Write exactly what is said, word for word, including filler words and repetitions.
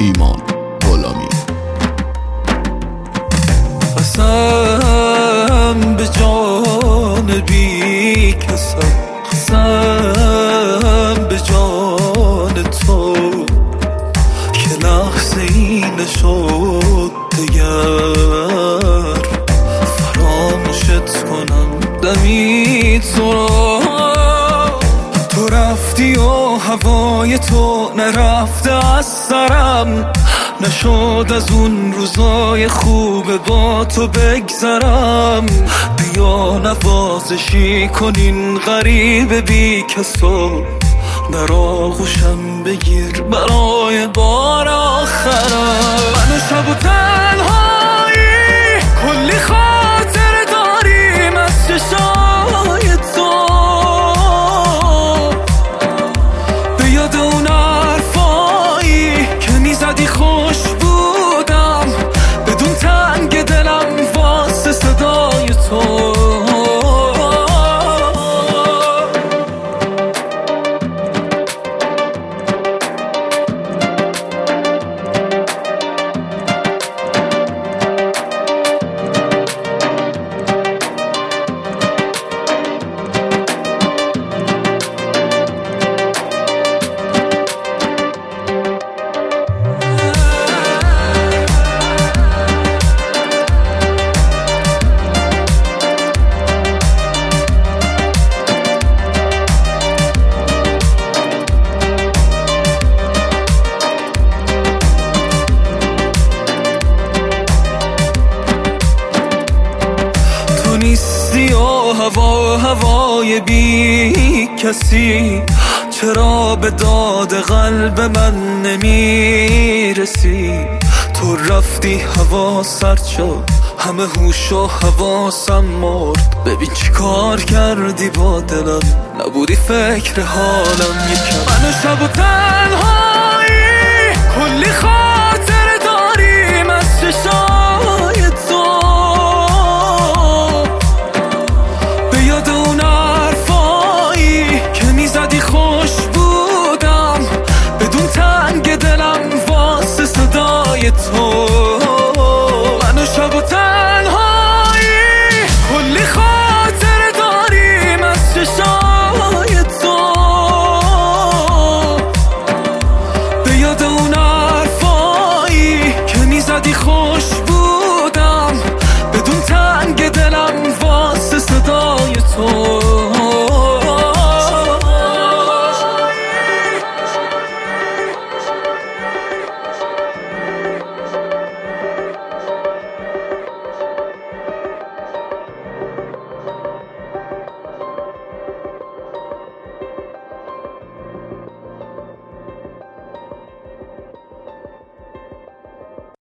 ایمان غلامی. قسم به جان بی کسم، قسم به جان تو که لحظه ای نشد دگر فراموشت کنم دمی تو را. تو رفتی و هوای تو نرفته از سرم، نشد از اون روزای خوب با تو بگذرم. بیا نوازشی کنین غریب بی کسو، در آغوشم بگیر برای بار آخرم. من و شب و تنهایی کلی خاطر داریم از چشای تو، به یاد اون حرفایی که میزدی خوش بودم، بدون تنگ دلم واسه صدای تو. نیستی و هوا هوای بی کسی، چرا به داد قلب من نمیرسی؟ تو رفتی هوا سرد شد، همه هوش و حواسم مرد. ببین چی کار کردی با دلم، نبودی فکر حالم یکم. من و شب و